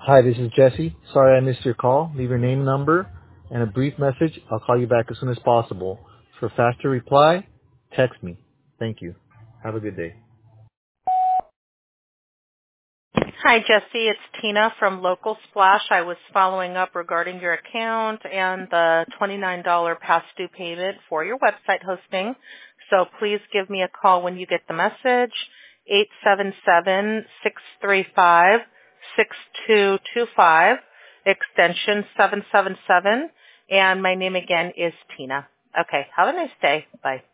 Hi, this is Jesse. Sorry I missed your call. Leave your name, number, and a brief message. I'll call you back as soon as possible. For faster reply, text me. Thank you. Have a good day. Hi, Jesse. It's Tina from Local Splash. I was following up regarding your account and the $29 past due payment for your website hosting. So please give me a call when you get the message, 877-635-6225, extension 777. And my name again is Tina. Okay, have a nice day. Bye.